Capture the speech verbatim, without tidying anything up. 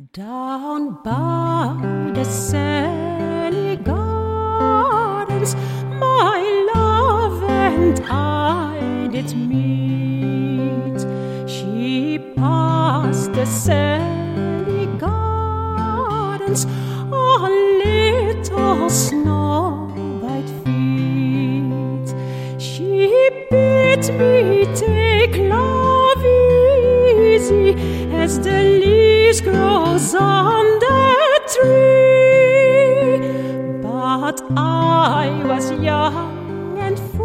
Down by the sunny gardens, my love and I did meet. She passed the sunny gardens on little snow-white feet. She bid me take love easy as the leaves grows on the tree. But I was young and